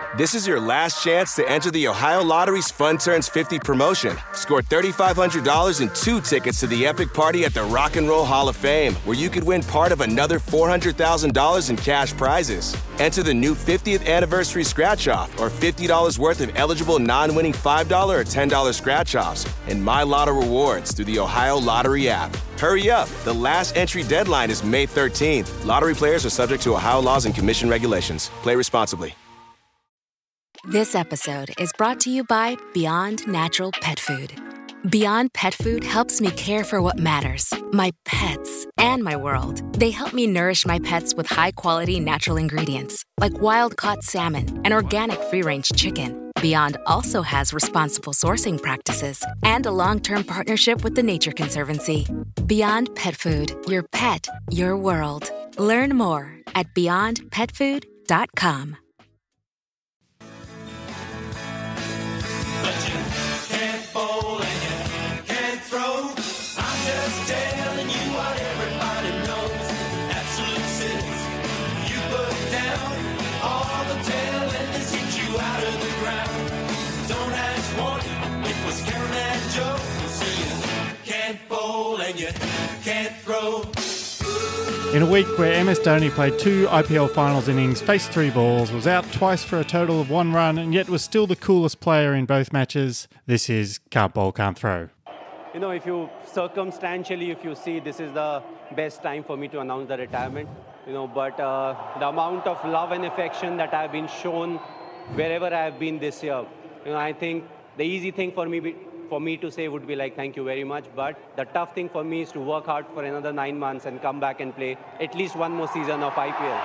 This is your last chance to enter the Ohio Lottery's Fun Turns 50 promotion. Score $3,500 and 2 tickets to the epic party at the Rock and Roll Hall of Fame, where you could win part of another $400,000 in cash prizes. Enter the new 50th anniversary scratch-off or $50 worth of eligible non-winning $5 or $10 scratch-offs and My Lotto rewards through the Ohio Lottery app. Hurry up. The last entry deadline is May 13th. Lottery players are subject to Ohio laws and commission regulations. Play responsibly. This episode is brought to you by Beyond Natural Pet Food. Beyond Pet Food helps me care for what matters, my pets, and my world. They help me nourish my pets with high-quality natural ingredients, like wild-caught salmon and organic free-range chicken. Beyond also has responsible sourcing practices and a long-term partnership with the Nature Conservancy. Beyond Pet Food, your pet, your world. Learn more at beyondpetfood.com. But you can't bowl and you can't throw. I'm just telling you what everybody knows. Absolute six. You put down all the talent that's hit you out of the ground. Don't ask one, it was Karen and Joe. So you can't bowl and you can't throw. In a week where MS Dhoni played 2 IPL finals innings, faced 3 balls, was out twice for a total of 1 run, and yet was still the coolest player in both matches, this is Can't Bowl, Can't Throw. You know, if you circumstantially, if you see, this is the best time for me to announce the retirement. You know, but the amount of love and affection that I've been shown wherever I have been this year, you know, I think the easy thing for me to say would be like, thank you very much. But the tough thing for me is to work hard for another 9 months and come back and play at least one more season of IPL.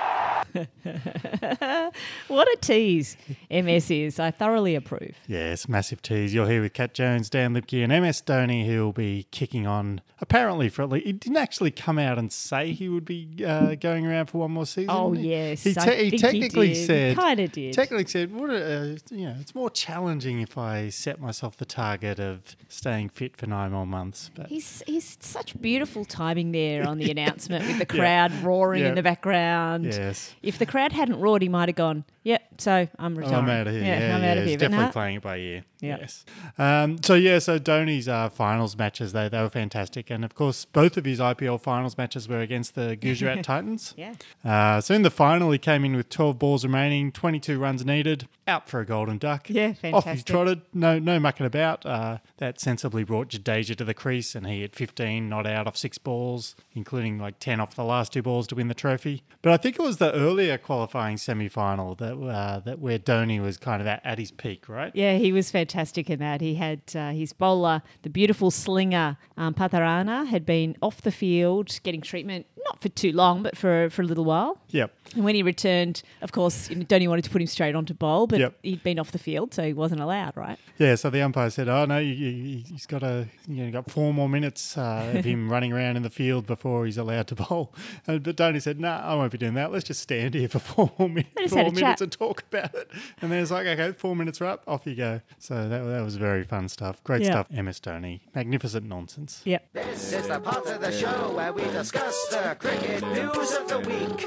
What a tease MS is. I thoroughly approve. Yes, massive tease. You're here with Kat Jones, Dan Lipke and MS Dhoni, who'll be kicking on, apparently, for at least... He didn't actually come out and say he would be going around for one more season. Oh, yes. He technically said... He kind of did. Technically said, it's more challenging if I set myself the target of staying fit for 9 more months. But He's such beautiful timing there on the announcement with the crowd roaring in the background. Yes. If the crowd hadn't roared, he might have gone, so I'm retiring. I'm out of here. I'm out of here. He's definitely playing it by ear. Yeah. Yes. So Dhoni's finals matches, they were fantastic. And, of course, both of his IPL finals matches were against the Gujarat Titans. Yeah. So in the final, he came in with 12 balls remaining, 22 runs needed, out for a golden duck. Yeah, fantastic. Off he trotted, no mucking about. That sensibly brought Jadeja to the crease, and he hit 15 not out off 6 balls, including like 10 off the last 2 balls to win the trophy. But I think it was the earlier qualifying semi-final that where Dhoni was kind of at his peak, right? Yeah, he was fantastic in that. He had his bowler, the beautiful slinger, Patharana, had been off the field getting treatment, not for too long, but for a little while. Yep. And when he returned, of course, Dhoni wanted to put him straight onto bowl, but he'd been off the field, so he wasn't allowed, right? Yeah, so the umpire said, oh, no, he's got 4 more minutes of him running around in the field before he's allowed to bowl. But Dhoni said, no, I won't be doing that. Let's just stand here for 4 more minutes and talk about it. And then it's like, okay, 4 minutes are up, off you go. So that was very fun stuff. Great stuff. MS Dhoni. Magnificent nonsense. Yep. This is the part of the show where we discuss the cricket news of the week.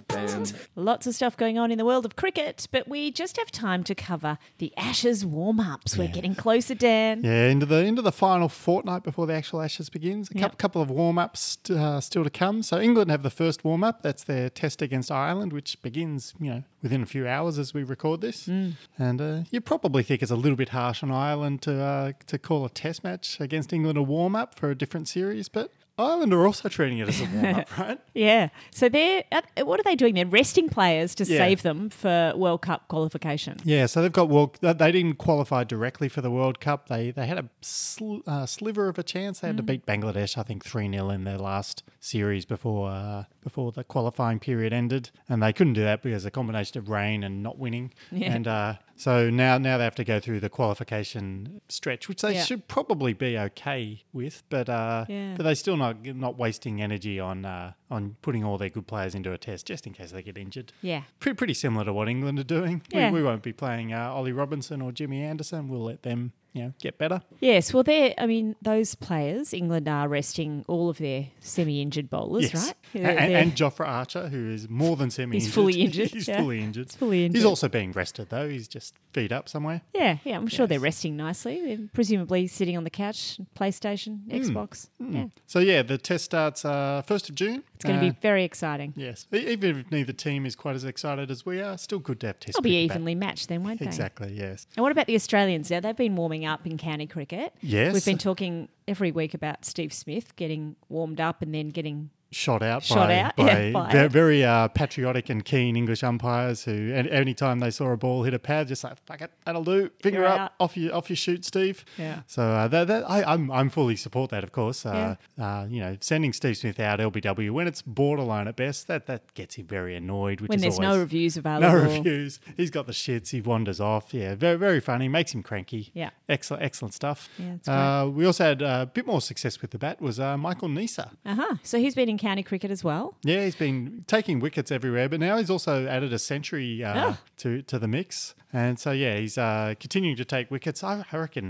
Lots of stuff going on in the world of cricket, but we just have time to cover the Ashes warm-ups. We're getting closer, Dan. Yeah, into the final fortnight before the actual Ashes begins. A couple of warm-ups still to come. So England have the first warm-up. That's their test against Ireland, which begins, within a few hours as we record this. And you probably think it's a little bit harsh on Ireland to call a test match against England a warm-up for a different series, but Ireland are also treating it as a warm-up, right? Yeah. So what are they doing? They're resting players to save them for World Cup qualification. Yeah, so they've got they didn't qualify directly for the World Cup. They had a sliver of a chance. They had to beat Bangladesh, I think, 3-0 in their last series before the qualifying period ended. And they couldn't do that because of a combination of rain and not winning. Yeah. And so now they have to go through the qualification stretch, which they should probably be okay with, but they still not wasting energy on putting all their good players into a test just in case they get injured. Yeah. Pretty similar to what England are doing. Yeah. We won't be playing Ollie Robinson or Jimmy Anderson. We'll let them get better. Yes, well, those players, England are resting all of their semi-injured bowlers, right? And Jofra Archer, who is more than semi-injured. He's fully injured. He's yeah. fully injured. He's fully injured. He's also being rested, though. He's just feet up somewhere. Yeah, I'm sure they're resting nicely. They're presumably sitting on the couch, PlayStation, Xbox. Yeah. So, the test starts 1st of June. It's going to be very exciting. Yes. Even if neither team is quite as excited as we are, still good to have test They'll be cricket back. evenly matched then, won't they? Exactly, yes. And what about the Australians now? They've been warming up in county cricket. Yes. We've been talking every week about Steve Smith getting warmed up and then getting Shot out by very patriotic and keen English umpires who, any time they saw a ball hit a pad, just like, fuck it, that'll do. Finger You're up, out. off you shoot, Steve. Yeah. So I'm fully support that, of course. Sending Steve Smith out LBW when it's borderline at best, that gets him very annoyed. Which when is there's always, no reviews available. No reviews. He's got the shits. He wanders off. Yeah, very very funny. Makes him cranky. Yeah. Excellent stuff. Yeah, that's great. We also had a bit more success with the bat. Was Michael Nisa. So he's been in county cricket as well. Yeah, he's been taking wickets everywhere, but now he's also added a century to the mix. And so, he's continuing to take wickets. I reckon,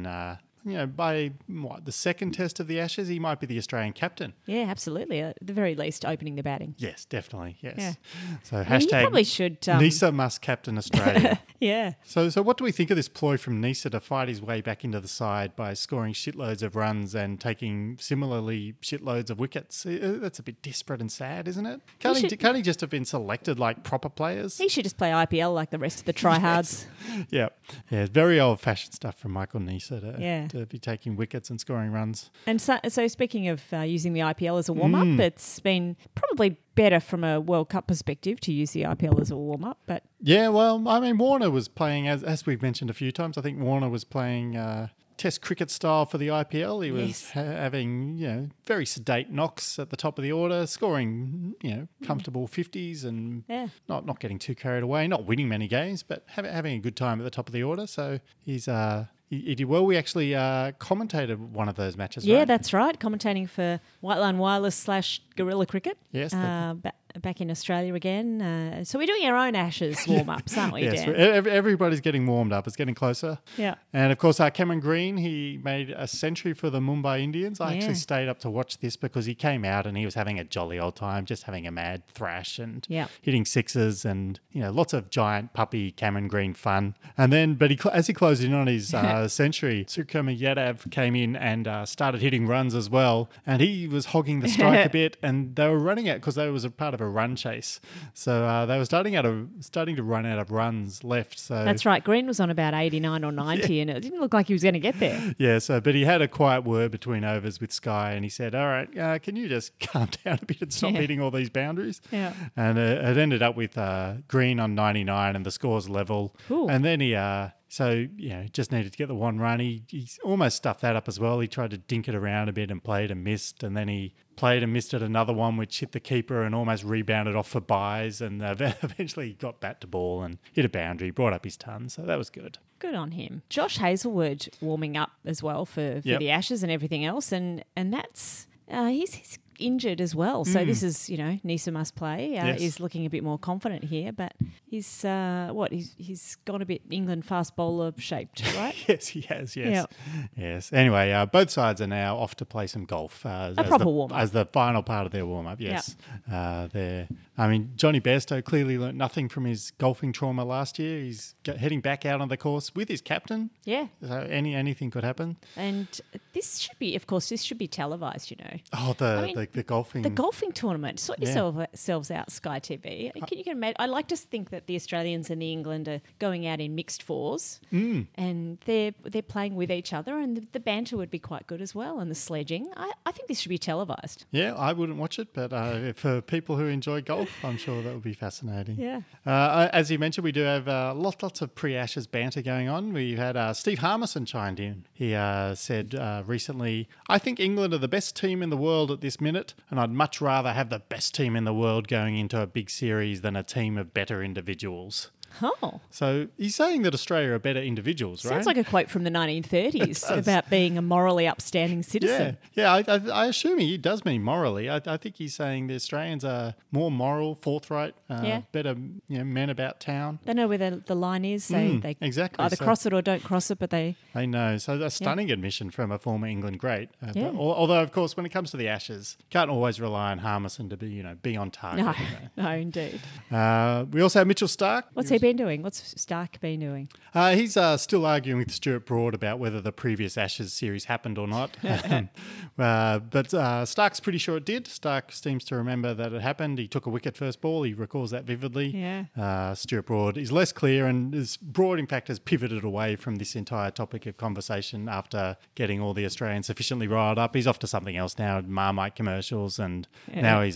by the second test of the Ashes, he might be the Australian captain. Yeah, absolutely. At the very least, opening the batting. Yes, definitely, yes. Yeah. So You hashtag probably should... Nisa must captain Australia. Yeah. So what do we think of this ploy from Nisa to fight his way back into the side by scoring shitloads of runs and taking similarly shitloads of wickets? That's a bit desperate and sad, isn't it? Can't he just have been selected like proper players? He should just play IPL like the rest of the tryhards. Yeah, very old-fashioned stuff from Michael Nisa to be taking wickets and scoring runs. And so speaking of using the IPL as a warm-up, it's been probably better from a World Cup perspective to use the IPL as a warm-up, but... Yeah, well, I mean, Warner was playing, as we've mentioned a few times, I think Warner was playing Test cricket style for the IPL. He was having, very sedate knocks at the top of the order, scoring, comfortable 50s and not getting too carried away, not winning many games, but having a good time at the top of the order. So he's... He did well. We actually commentated one of those matches, Yeah, right? that's right. Commentating for White Line Wireless / Guerrilla Cricket. Yes. Back in Australia again. So we're doing our own Ashes warm-ups, aren't we, Yes, Dan? everybody's getting warmed up. It's getting closer. Yeah. And, of course, Cameron Green, he made a century for the Mumbai Indians. I actually stayed up to watch this because he came out and he was having a jolly old time, just having a mad thrash and hitting sixes and, lots of giant puppy Cameron Green fun. And then, as he closed in on his century, Sukhumar Yadav came in and started hitting runs as well. And he was hogging the strike a bit and they were running out because they was a part of a run chase. So they were starting to run out of runs left. So That's right. Green was on about 89 or 90 and it didn't look like he was going to get there. Yeah, but he had a quiet word between overs with Sky and he said, all right, can you just calm down a bit and stop hitting all these boundaries? Yeah. And it ended up with Green on 99 and the score's level. Ooh. And then he... just needed to get the one run. He almost stuffed that up as well. He tried to dink it around a bit and played and missed. And then he played and missed at another one, which hit the keeper and almost rebounded off for buys. And eventually he got bat to ball and hit a boundary, brought up his ton. So that was good. Good on him. Josh Hazelwood warming up as well for the Ashes and everything else. And that's... he's injured as well. So this is, Nisa must play. Is looking a bit more confident here, but he's gone a bit England fast bowler shaped, right? Yes, he has. Yes, Yeah. Yes. Anyway, both sides are now off to play some golf. A proper warm-up. As the final part of their warm-up, yes. Johnny Bairstow clearly learnt nothing from his golfing trauma last year. He's heading back out on the course with his captain. Yeah. So anything could happen. And this should be televised, Oh, the golfing. The golfing tournament. Sort yourselves out, Sky TV. You can imagine. I like to think that the Australians and the England are going out in mixed fours, and they're playing with each other, and the banter would be quite good as well, and the sledging. I think this should be televised. Yeah, I wouldn't watch it, but for people who enjoy golf, I'm sure that would be fascinating. Yeah. As you mentioned, we do have lots of pre-Ashes banter going on. We had Steve Harmison chimed in. He said recently, I think England are the best team in the world at this minute, and I'd much rather have the best team in the world going into a big series than a team of better individuals. Oh. So he's saying that Australia are better individuals, right? Sounds like a quote from the 1930s about being a morally upstanding citizen. Yeah. I assume he does mean morally. I think he's saying the Australians are more moral, forthright, better men about town. They know where the line is. They exactly. either cross it or don't cross it, but they know. So a stunning admission from a former England great. Although, of course, when it comes to the Ashes, can't always rely on Harmison to be on target. No, indeed. We also have Mitchell Starc. What's he been doing? What's Starc been doing? He's still arguing with Stuart Broad about whether the previous Ashes series happened or not. But Stark's pretty sure it did. Stark seems to remember that it happened. He took a wicket first ball. He recalls that vividly. Yeah. Stuart Broad is less clear, and Broad, in fact, has pivoted away from this entire topic of conversation after getting all the Australians sufficiently riled up. He's off to something else now, Marmite commercials, and now he's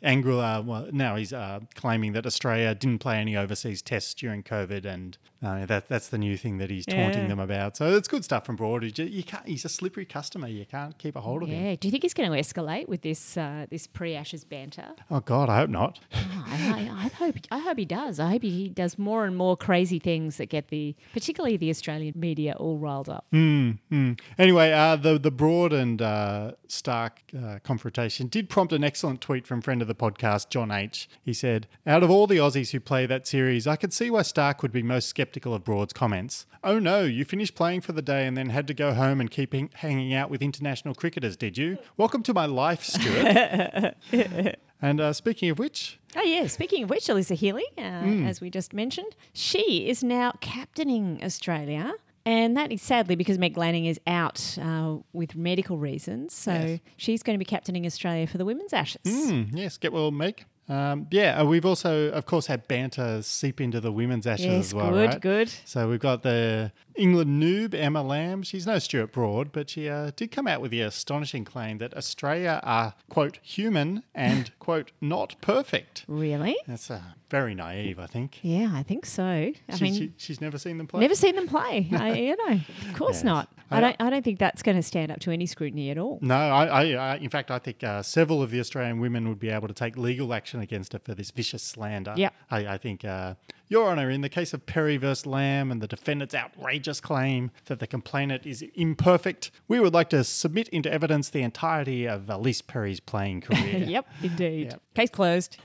claiming that Australia didn't play any overseas tests during COVID, and that's the new thing that he's taunting them about. So it's good stuff from Broad. He's a slippery customer. You can't keep a hold of him. Yeah. Do you think he's going to escalate with this pre-Ashes banter? Oh God, I hope not. I hope he does. I hope he does more and more crazy things that get particularly the Australian media all riled up. Anyway, the Broad and Stark confrontation did prompt an excellent tweet from friend of the podcast, John H. He said, "Out of all the Aussies who play that series, I could see why Stark would be most sceptical of Broad's comments. Oh no, you finished playing for the day and then had to go home and keep hanging out with international cricketers, did you? Welcome to my life, Stuart." And speaking of which... Oh, yeah. Speaking of which, Alyssa Healy, as we just mentioned, she is now captaining Australia. And that is sadly because Meg Lanning is out with medical reasons. So she's going to be captaining Australia for the Women's Ashes. Yes, get well, Meg. We've also, of course, had banter seep into the Women's Ashes as well, right? Good. So we've got the England noob, Emma Lamb. She's no Stuart Broad, but she did come out with the astonishing claim that Australia are, quote, human and, quote, not perfect. Really? That's very naive, I think. Yeah, I think so. She's never seen them play? Never seen them play. Of course not. I don't think that's going to stand up to any scrutiny at all. No, in fact, I think several of the Australian women would be able to take legal action against her for this vicious slander. Yeah. I think, Your Honour, in the case of Perry versus Lamb and the defendant's outrageous claim that the complainant is imperfect, we would like to submit into evidence the entirety of Elise Perry's playing career. Yep, indeed. Yep. Case closed.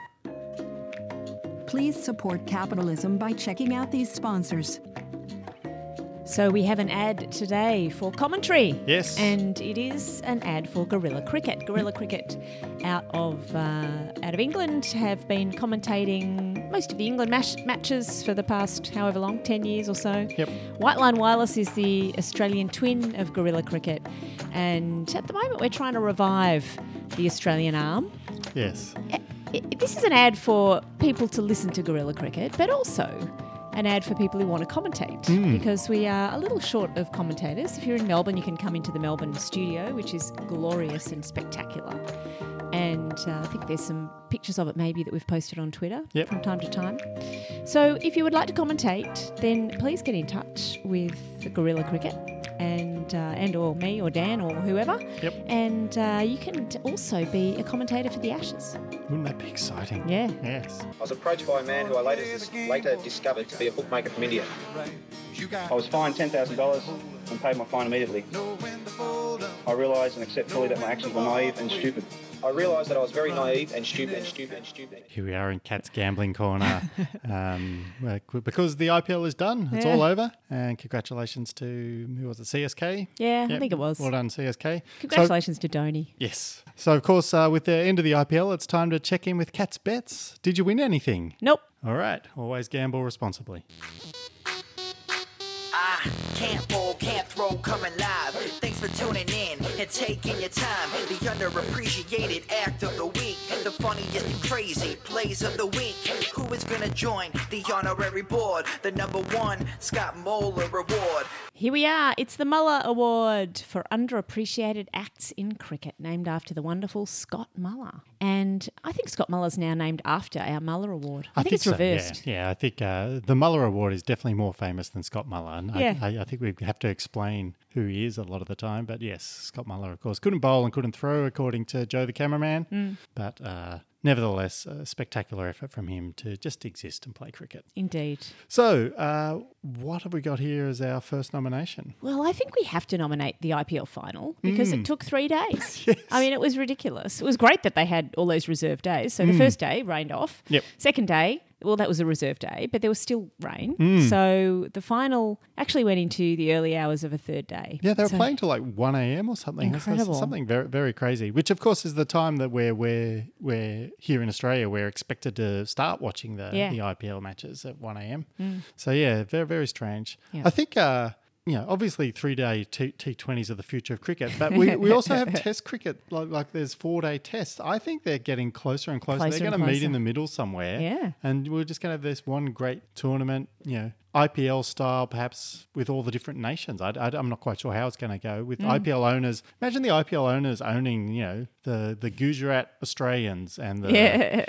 Please support capitalism by checking out these sponsors. So we have an ad today for commentary. Yes. And it is an ad for Guerrilla Cricket. Guerrilla Cricket out of England have been commentating most of the England matches for the past however long, 10 years or so. Yep. White Line Wireless is the Australian twin of Guerrilla Cricket. And at the moment we're trying to revive the Australian arm. Yes. This is an ad for people to listen to Guerrilla Cricket, but also an ad for people who want to commentate because we are a little short of commentators. If you're in Melbourne, you can come into the Melbourne studio, which is glorious and spectacular. And I think there's some pictures of it maybe that we've posted on Twitter from time to time. So if you would like to commentate, then please get in touch with Guerrilla Cricket and or me or Dan or whoever. Yep. And you can also be a commentator for the Ashes. Wouldn't that be exciting? Yeah. Yes. I was approached by a man who I later discovered to be a bookmaker from India. I was fined $10,000 and paid my fine immediately. I realised and accept fully that my actions were naive and stupid. I realised that I was very naive and stupid. Here we are in Cat's Gambling Corner. Because the IPL is done, it's all over. And congratulations to, who was it, CSK? Yeah, I think it was. Well done, CSK. Congratulations to Dhoni. Yes. So, of course, with the end of the IPL, it's time to check in with Cat's Bets. Did you win anything? Nope. All right. Always gamble responsibly. Can't bowl, can't throw, coming live. Thanks for tuning in and taking your time. The underappreciated act of the week, the funniest and crazy plays of the week. Who is gonna join the honorary board? The #1 Scott Moeller Award. Here we are. It's the Muller Award for underappreciated acts in cricket, named after the wonderful Scott Muller. And I think Scott Muller's now named after our Muller Award. I think it's reversed. Yeah, I think the Muller Award is definitely more famous than Scott Muller. And I think we have to explain who he is a lot of the time. But yes, Scott Muller, of course, couldn't bowl and couldn't throw, according to Joe the cameraman. But nevertheless, a spectacular effort from him to just exist and play cricket. Indeed. So what have we got here as our first nomination? Well, I think we have to nominate the IPL final because it took 3 days. Yes. I mean, it was ridiculous. It was great that they had all those reserve days. So the first day rained off. Yep. Second day, well, that was a reserve day, but there was still rain. So the final actually went into the early hours of a third day. Yeah, they were playing till like 1 a.m. or something. Incredible. Something very, very crazy, which of course is the time that we're here in Australia, we're expected to start watching the IPL matches at 1 a.m. So yeah, very, very strange. Yeah. I think, obviously 3-day T20s are the future of cricket, but we also have test cricket, like there's 4-day tests. I think they're getting closer and closer. They're going to meet in the middle somewhere. Yeah. And we're just going to have this one great tournament, IPL style, perhaps with all the different nations. I'm not quite sure how it's going to go with IPL owners. Imagine the IPL owners owning, the Gujarat Australians and the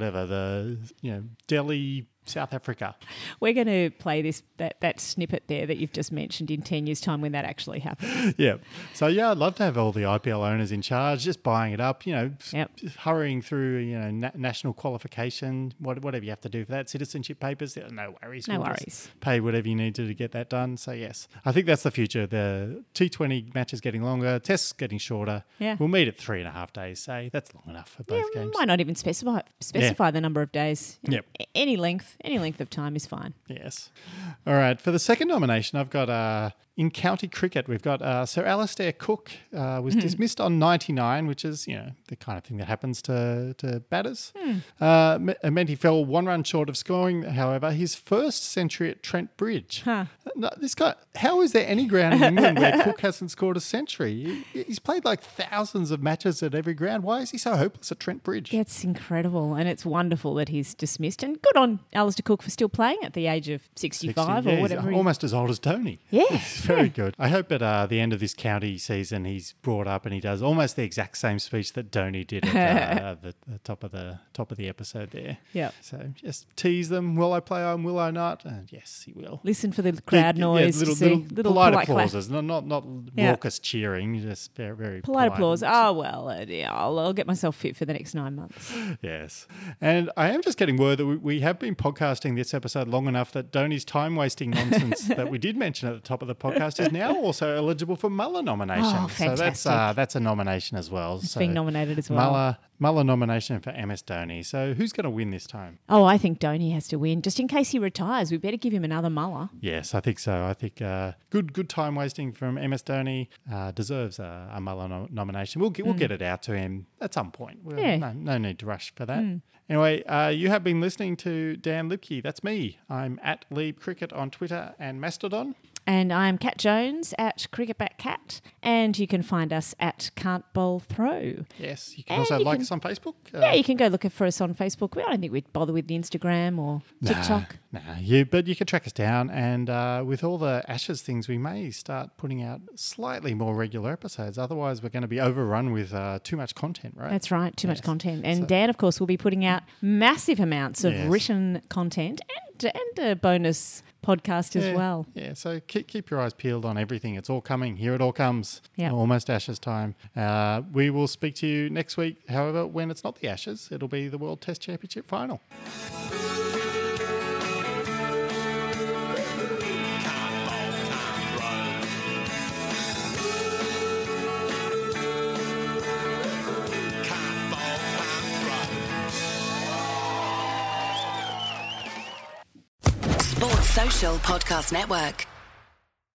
Delhi South Africa. We're going to play that snippet there that you've just mentioned in 10 years' time when that actually happens. Yeah. So, I'd love to have all the IPL owners in charge, just buying it up, hurrying through, national qualification, whatever you have to do for that, citizenship papers, no worries. No worries. Pay whatever you need to get that done. So, yes, I think that's the future. The T20 matches getting longer, tests getting shorter. Yeah. We'll meet at 3.5 days, say. That's long enough for both games. Why not even specify the number of days? Yep. Any length of time is fine. Yes. All right. For the second nomination, I've got in county cricket, we've got Sir Alistair Cook was dismissed on 99, which is, the kind of thing that happens to batters. Meant he fell 1 run short of scoring, however, his first century at Trent Bridge. This guy, how is there any ground in England where Cook hasn't scored a century? He's played like thousands of matches at every ground. Why is he so hopeless at Trent Bridge? It's incredible, and it's wonderful that he's dismissed. And good on Alistair Cook for still playing at the age of 65 or whatever. He's almost as old as Tony. Yeah. Very good. I hope at the end of this county season he's brought up and he does almost the exact same speech that Dhoni did at the top of the episode there. Yeah. So just tease them. Will I play on? Will I not? And yes, he will. Listen for the crowd noise. Little polite applauses, not raucous cheering. Just very, very polite applause. Oh well, I'll get myself fit for the next 9 months. Yes, and I am just getting word that we have been podcasting this episode long enough that Dhoni's time-wasting nonsense that we did mention at the top of the podcast is now also eligible for Muller nomination. Oh, fantastic. So that's a nomination as well. It's being nominated as well. Muller nomination for MS Dhoni. So who's going to win this time? Oh, I think Dhoni has to win. Just in case he retires, we better give him another Muller. Yes, I think so. I think good time wasting from MS Dhoni deserves a Muller nomination. We'll get it out to him at some point. No need to rush for that. Anyway, you have been listening to Dan Lipke. That's me. I'm at Lieb Cricket on Twitter and Mastodon. And I'm Cat Jones at CricketBackCat. And you can find us at Can't Bowl Throw. Yes, you can also like us on Facebook. You can go look for us on Facebook. I don't think we'd bother with the Instagram or TikTok. But you can track us down. And with all the Ashes things, we may start putting out slightly more regular episodes. Otherwise, we're going to be overrun with too much content, right? That's right, too much content. And Dan, of course, will be putting out massive amounts of written content and a bonus podcast as well. Yeah, so keep your eyes peeled on everything. It's all coming. Here it all comes. Yeah. Almost Ashes time. We will speak to you next week. However, when it's not the Ashes, it'll be the World Test Championship final. Sports Social Podcast Network.